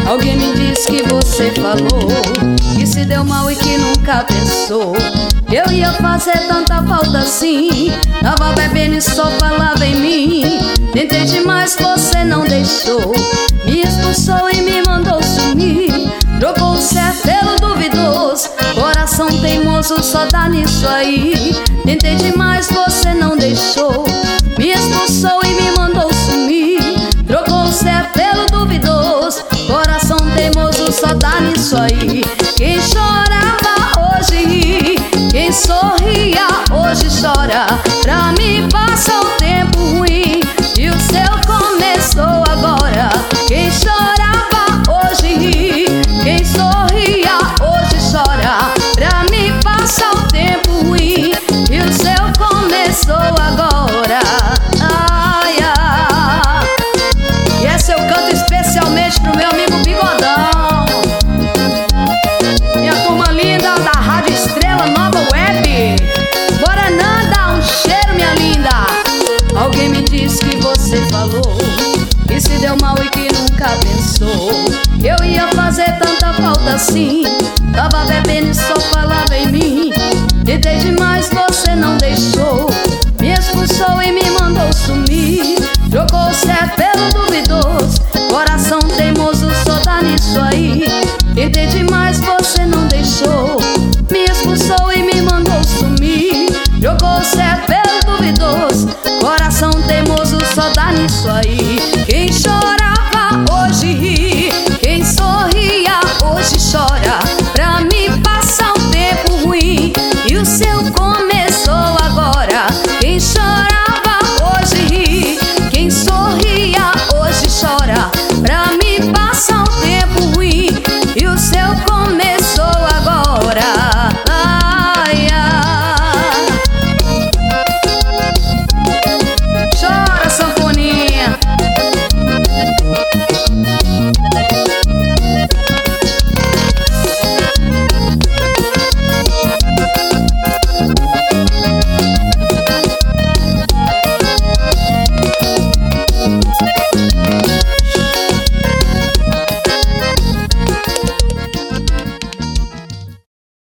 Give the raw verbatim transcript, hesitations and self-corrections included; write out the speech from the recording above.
Alguém me disse que você falou que se deu mal e que nunca pensou que eu ia fazer tanta falta assim. Tava bebendo e só falava em mim. Tentei demais, você não deixou. Me expulsou e me mandou sumir. Trocou o certo pelo duvidoso. Coração teimoso só dá nisso aí. Tentei demais, você não deixou. Me expulsou e me mandou sumir. Trocou o certo pelo duvidoso. Coração teimoso só dá nisso aí. Quem chorava hoje ri, quem sorria hoje chora. Pra mim passa o tempo ruim e o seu começou agora. Quem chorava hoje ri, quem sorria hoje chora. Pra mim passa o tempo ruim e o seu começou agora. Ai, ai. E essa eu canto especialmente pro meu amigo Bigodão, minha turma linda da Rádio Estrela Nova Web. Bora Nanda, um cheiro, minha linda. Alguém me disse que você falou que se deu mal e que nunca pensou eu ia fazer tanta falta assim. Tava bebendo e só falava em mim. Tentei demais, você não deixou. Me expulsou e me mandou sumir.